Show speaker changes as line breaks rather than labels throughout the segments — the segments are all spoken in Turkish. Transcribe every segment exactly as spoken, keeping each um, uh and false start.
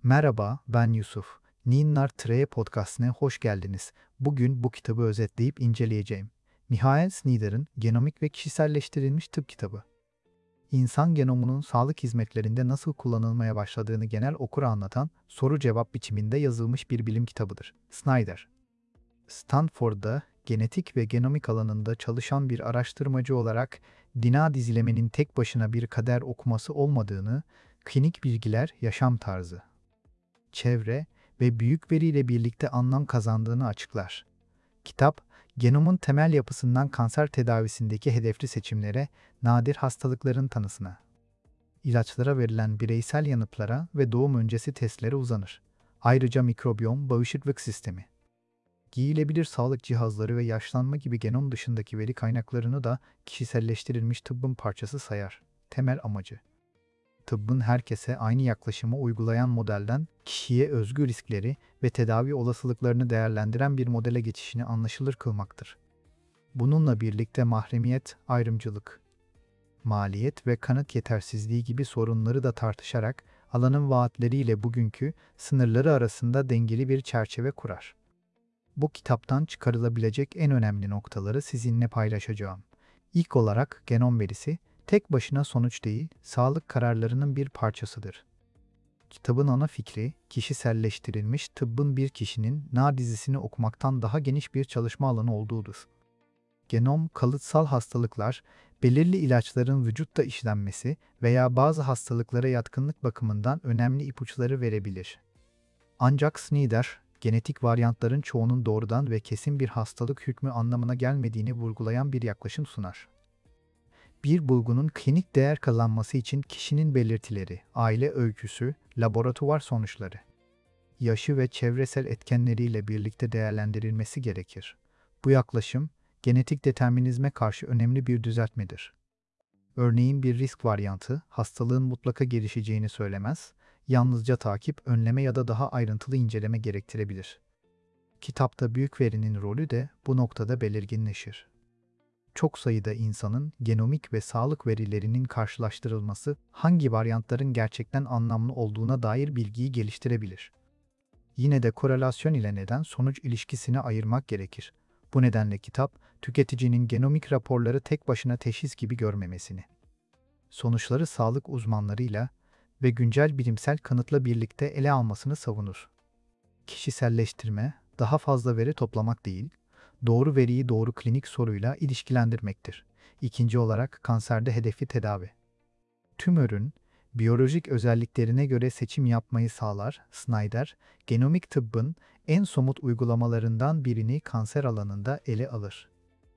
Merhaba, ben Yusuf. Ninnar Treye Podcast'ine hoş geldiniz. Bugün bu kitabı özetleyip inceleyeceğim. Michael Snyder'ın Genomik ve Kişiselleştirilmiş Tıp kitabı. İnsan genomunun sağlık hizmetlerinde nasıl kullanılmaya başladığını genel okura anlatan soru-cevap biçiminde yazılmış bir bilim kitabıdır. Snyder, Stanford'da genetik ve genomik alanında çalışan bir araştırmacı olarak D N A dizilemenin tek başına bir kader okuması olmadığını, klinik bilgiler, yaşam tarzı, çevre ve büyük veriyle birlikte anlam kazandığını açıklar. Kitap, genomun temel yapısından kanser tedavisindeki hedefli seçimlere, nadir hastalıkların tanısına, ilaçlara verilen bireysel yanıtlara ve doğum öncesi testlere uzanır. Ayrıca mikrobiyom, bağışıklık sistemi, giyilebilir sağlık cihazları ve yaşlanma gibi genom dışındaki veri kaynaklarını da kişiselleştirilmiş tıbbın parçası sayar. Temel amacı, tıbbın herkese aynı yaklaşımı uygulayan modelden kişiye özgü riskleri ve tedavi olasılıklarını değerlendiren bir modele geçişini anlaşılır kılmaktır. Bununla birlikte mahremiyet, ayrımcılık, maliyet ve kanıt yetersizliği gibi sorunları da tartışarak alanın vaatleriyle bugünkü sınırları arasında dengeli bir çerçeve kurar. Bu kitaptan çıkarılabilecek en önemli noktaları sizinle paylaşacağım. İlk olarak genom verisi, tek başına sonuç değil, sağlık kararlarının bir parçasıdır. Kitabın ana fikri, kişiselleştirilmiş tıbbın bir kişinin N A dizisini okumaktan daha geniş bir çalışma alanı olduğudur. Genom, kalıtsal hastalıklar, belirli ilaçların vücutta işlenmesi veya bazı hastalıklara yatkınlık bakımından önemli ipuçları verebilir. Ancak Snyder, genetik varyantların çoğunun doğrudan ve kesin bir hastalık hükmü anlamına gelmediğini vurgulayan bir yaklaşım sunar. Bir bulgunun klinik değer kazanması için kişinin belirtileri, aile öyküsü, laboratuvar sonuçları, yaşı ve çevresel etkenleriyle birlikte değerlendirilmesi gerekir. Bu yaklaşım, genetik determinizme karşı önemli bir düzeltmedir. Örneğin bir risk varyantı, hastalığın mutlaka gelişeceğini söylemez, yalnızca takip, önleme ya da daha ayrıntılı inceleme gerektirebilir. Kitapta büyük verinin rolü de bu noktada belirginleşir. Çok sayıda insanın genomik ve sağlık verilerinin karşılaştırılması hangi varyantların gerçekten anlamlı olduğuna dair bilgiyi geliştirebilir. Yine de korelasyon ile neden-sonuç ilişkisini ayırmak gerekir. Bu nedenle kitap, tüketicinin genomik raporları tek başına teşhis gibi görmemesini, sonuçları sağlık uzmanlarıyla ve güncel bilimsel kanıtla birlikte ele almasını savunur. Kişiselleştirme, daha fazla veri toplamak değil, doğru veriyi doğru klinik soruyla ilişkilendirmektir. İkinci olarak kanserde hedefli tedavi. Tümörün biyolojik özelliklerine göre seçim yapmayı sağlar. Snyder, genomik tıbbın en somut uygulamalarından birini kanser alanında ele alır.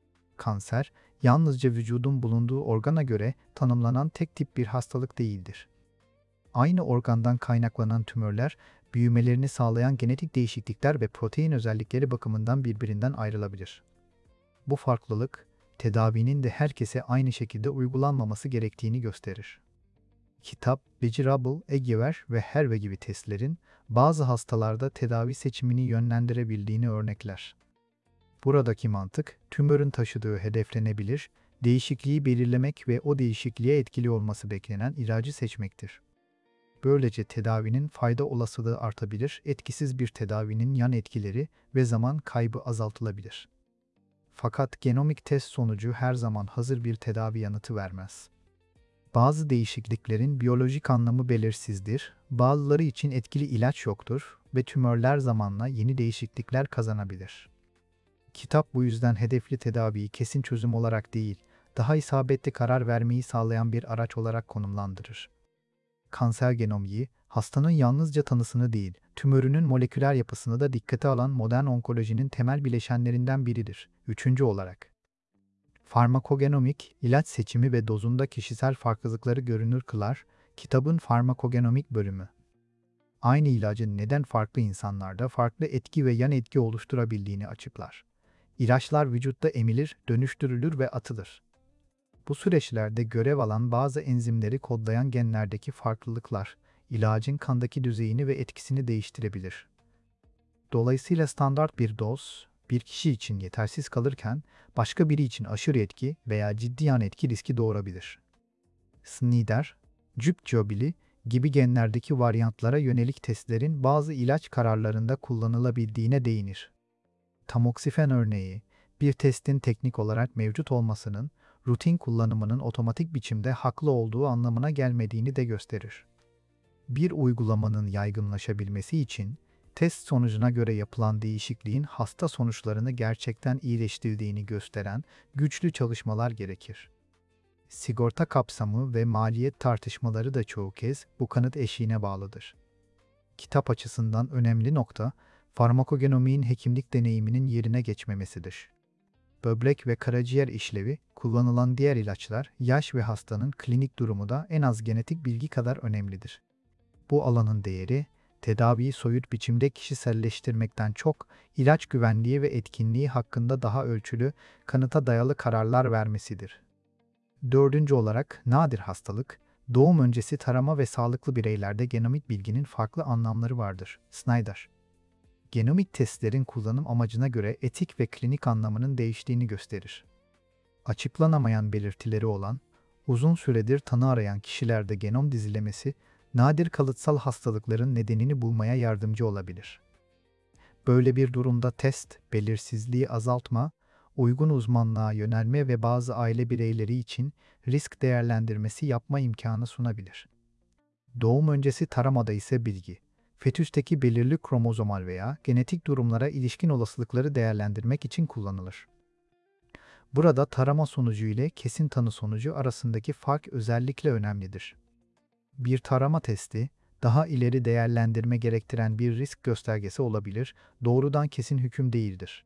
Kanser, yalnızca vücudun bulunduğu organa göre tanımlanan tek tip bir hastalık değildir. Aynı organdan kaynaklanan tümörler, büyümelerini sağlayan genetik değişiklikler ve protein özellikleri bakımından birbirinden ayrılabilir. Bu farklılık, tedavinin de herkese aynı şekilde uygulanmaması gerektiğini gösterir. Kitap, Becirable, Egever ve Herve gibi testlerin bazı hastalarda tedavi seçimini yönlendirebildiğini örnekler. Buradaki mantık, tümörün taşıdığı hedeflenebilir, değişikliği belirlemek ve o değişikliğe etkili olması beklenen ilacı seçmektir. Böylece tedavinin fayda olasılığı artabilir, etkisiz bir tedavinin yan etkileri ve zaman kaybı azaltılabilir. Fakat genomik test sonucu her zaman hazır bir tedavi yanıtı vermez. Bazı değişikliklerin biyolojik anlamı belirsizdir, bazıları için etkili ilaç yoktur ve tümörler zamanla yeni değişiklikler kazanabilir. Kitap bu yüzden hedefli tedaviyi kesin çözüm olarak değil, daha isabetli karar vermeyi sağlayan bir araç olarak konumlandırır. Kanser genomiği, hastanın yalnızca tanısını değil, tümörünün moleküler yapısını da dikkate alan modern onkolojinin temel bileşenlerinden biridir. Üçüncü olarak, farmakogenomik, ilaç seçimi ve dozunda kişisel farklılıkları görünür kılar, kitabın farmakogenomik bölümü. Aynı ilacın neden farklı insanlarda farklı etki ve yan etki oluşturabildiğini açıklar. İlaçlar vücutta emilir, dönüştürülür ve atılır. Bu süreçlerde görev alan bazı enzimleri kodlayan genlerdeki farklılıklar, ilacın kandaki düzeyini ve etkisini değiştirebilir. Dolayısıyla standart bir doz, bir kişi için yetersiz kalırken, başka biri için aşırı etki veya ciddi yan etki riski doğurabilir. Snyder, Cüp Jobili, gibi genlerdeki varyantlara yönelik testlerin bazı ilaç kararlarında kullanılabildiğine değinir. Tamoksifen örneği, bir testin teknik olarak mevcut olmasının, rutin kullanımının otomatik biçimde haklı olduğu anlamına gelmediğini de gösterir. Bir uygulamanın yaygınlaşabilmesi için, test sonucuna göre yapılan değişikliğin hasta sonuçlarını gerçekten iyileştirdiğini gösteren güçlü çalışmalar gerekir. Sigorta kapsamı ve maliyet tartışmaları da çoğu kez bu kanıt eşiğine bağlıdır. Kitap açısından önemli nokta, farmakogenomiğin hekimlik deneyiminin yerine geçmemesidir. Böbrek ve karaciğer işlevi, kullanılan diğer ilaçlar, yaş ve hastanın klinik durumu da en az genetik bilgi kadar önemlidir. Bu alanın değeri, tedaviyi soyut biçimde kişiselleştirmekten çok, ilaç güvenliği ve etkinliği hakkında daha ölçülü, kanıta dayalı kararlar vermesidir. Dördüncü olarak, nadir hastalık, doğum öncesi tarama ve sağlıklı bireylerde genomik bilginin farklı anlamları vardır. Snyder. Genomik testlerin kullanım amacına göre etik ve klinik anlamının değiştiğini gösterir. Açıklanamayan belirtileri olan, uzun süredir tanı arayan kişilerde genom dizilemesi, nadir kalıtsal hastalıkların nedenini bulmaya yardımcı olabilir. Böyle bir durumda test, belirsizliği azaltma, uygun uzmanlığa yönelme ve bazı aile bireyleri için risk değerlendirmesi yapma imkanı sunabilir. Doğum öncesi taramada ise bilgi, fetüsteki belirli kromozomal veya genetik durumlara ilişkin olasılıkları değerlendirmek için kullanılır. Burada tarama sonucu ile kesin tanı sonucu arasındaki fark özellikle önemlidir. Bir tarama testi, daha ileri değerlendirme gerektiren bir risk göstergesi olabilir, doğrudan kesin hüküm değildir.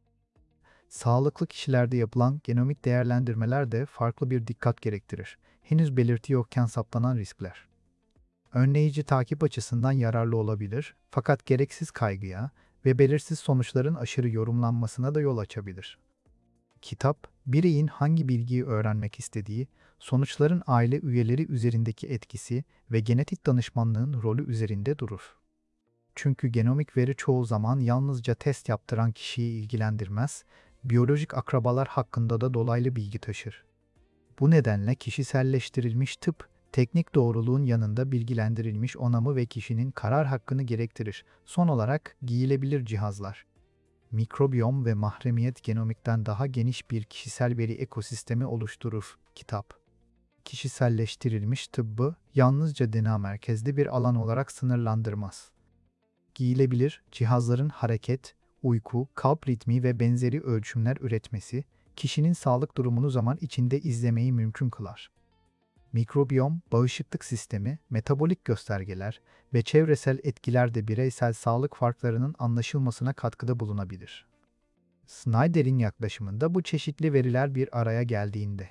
Sağlıklı kişilerde yapılan genomik değerlendirmeler de farklı bir dikkat gerektirir. Henüz belirti yokken saptanan riskler. Önleyici takip açısından yararlı olabilir, fakat gereksiz kaygıya ve belirsiz sonuçların aşırı yorumlanmasına da yol açabilir. Kitap, bireyin hangi bilgiyi öğrenmek istediği, sonuçların aile üyeleri üzerindeki etkisi ve genetik danışmanlığın rolü üzerinde durur. Çünkü genomik veri çoğu zaman yalnızca test yaptıran kişiyi ilgilendirmez, biyolojik akrabalar hakkında da dolaylı bilgi taşır. Bu nedenle kişiselleştirilmiş tıp, teknik doğruluğun yanında bilgilendirilmiş onamı ve kişinin karar hakkını gerektirir. Son olarak giyilebilir cihazlar. Mikrobiyom ve mahremiyet genomikten daha geniş bir kişisel veri ekosistemi oluşturur. Kitap. Kişiselleştirilmiş tıbbı yalnızca D N A merkezli bir alan olarak sınırlandırmaz. Giyilebilir cihazların hareket, uyku, kalp ritmi ve benzeri ölçümler üretmesi, kişinin sağlık durumunu zaman içinde izlemeyi mümkün kılar. Mikrobiyom, bağışıklık sistemi, metabolik göstergeler ve çevresel etkiler de bireysel sağlık farklarının anlaşılmasına katkıda bulunabilir. Snyder'in yaklaşımında bu çeşitli veriler bir araya geldiğinde,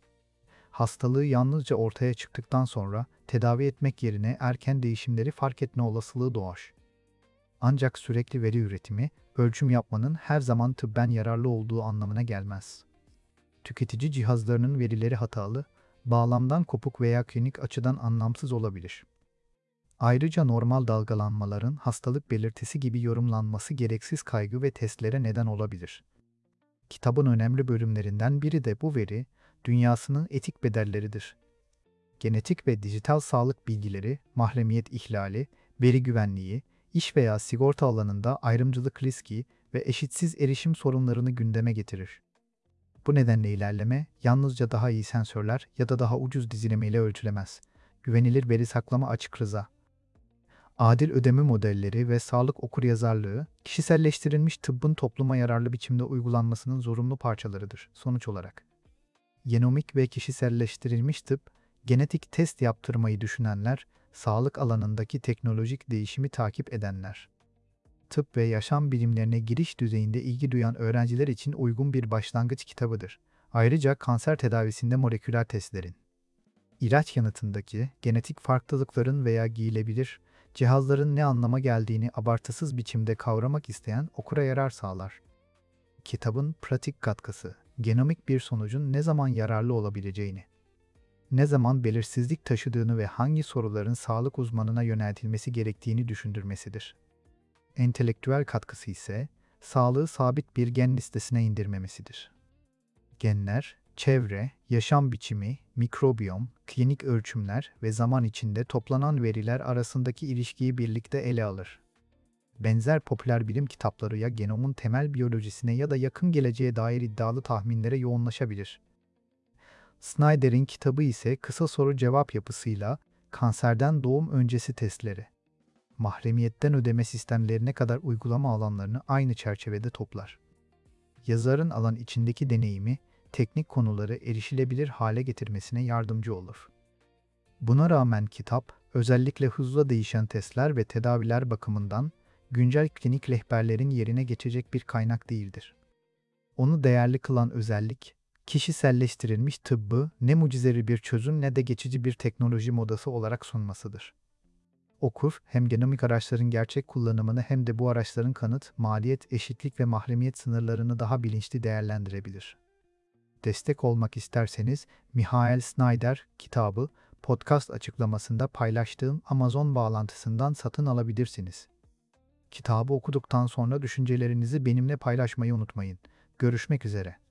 hastalığı yalnızca ortaya çıktıktan sonra tedavi etmek yerine erken değişimleri fark etme olasılığı doğar. Ancak sürekli veri üretimi, ölçüm yapmanın her zaman tıbben yararlı olduğu anlamına gelmez. Tüketici cihazlarının verileri hatalı, bağlamdan kopuk veya klinik açıdan anlamsız olabilir. Ayrıca normal dalgalanmaların hastalık belirtisi gibi yorumlanması gereksiz kaygı ve testlere neden olabilir. Kitabın önemli bölümlerinden biri de bu veri, dünyasının etik bedelleridir. Genetik ve dijital sağlık bilgileri, mahremiyet ihlali, veri güvenliği, iş veya sigorta alanında ayrımcılık riski ve eşitsiz erişim sorunlarını gündeme getirir. Bu nedenle ilerleme, yalnızca daha iyi sensörler ya da daha ucuz dizileme ile ölçülemez. Güvenilir veri saklama, açık rıza, adil ödeme modelleri ve sağlık okuryazarlığı, kişiselleştirilmiş tıbbın topluma yararlı biçimde uygulanmasının zorunlu parçalarıdır. Sonuç olarak, genomik ve kişiselleştirilmiş tıp, genetik test yaptırmayı düşünenler, sağlık alanındaki teknolojik değişimi takip edenler, tıp ve yaşam bilimlerine giriş düzeyinde ilgi duyan öğrenciler için uygun bir başlangıç kitabıdır. Ayrıca kanser tedavisinde moleküler testlerin, ilaç yanıtındaki genetik farklılıkların veya giyilebilir cihazların ne anlama geldiğini abartısız biçimde kavramak isteyen okura yarar sağlar. Kitabın pratik katkısı, genomik bir sonucun ne zaman yararlı olabileceğini, ne zaman belirsizlik taşıdığını ve hangi soruların sağlık uzmanına yöneltilmesi gerektiğini düşündürmesidir. Entelektüel katkısı ise, sağlığı sabit bir gen listesine indirmemesidir. Genler, Çevre, yaşam biçimi, mikrobiyom, klinik ölçümler ve zaman içinde toplanan veriler arasındaki ilişkiyi birlikte ele alır. Benzer popüler bilim kitapları ya genomun temel biyolojisine ya da yakın geleceğe dair iddialı tahminlere yoğunlaşabilir. Snyder'in kitabı ise kısa soru-cevap yapısıyla kanserden doğum öncesi testleri, mahremiyetten ödeme sistemlerine kadar uygulama alanlarını aynı çerçevede toplar. Yazarın alan içindeki deneyimi, teknik konuları erişilebilir hale getirmesine yardımcı olur. Buna rağmen kitap, özellikle hızla değişen testler ve tedaviler bakımından güncel klinik rehberlerin yerine geçecek bir kaynak değildir. Onu değerli kılan özellik, kişiselleştirilmiş tıbbı ne mucizevi bir çözüm ne de geçici bir teknoloji modası olarak sunmasıdır. Okur, hem genomik araçların gerçek kullanımını hem de bu araçların kanıt, maliyet, eşitlik ve mahremiyet sınırlarını daha bilinçli değerlendirebilir. Destek olmak isterseniz, Michael Snyder kitabı, podcast açıklamasında paylaştığım Amazon bağlantısından satın alabilirsiniz. Kitabı okuduktan sonra düşüncelerinizi benimle paylaşmayı unutmayın. Görüşmek üzere.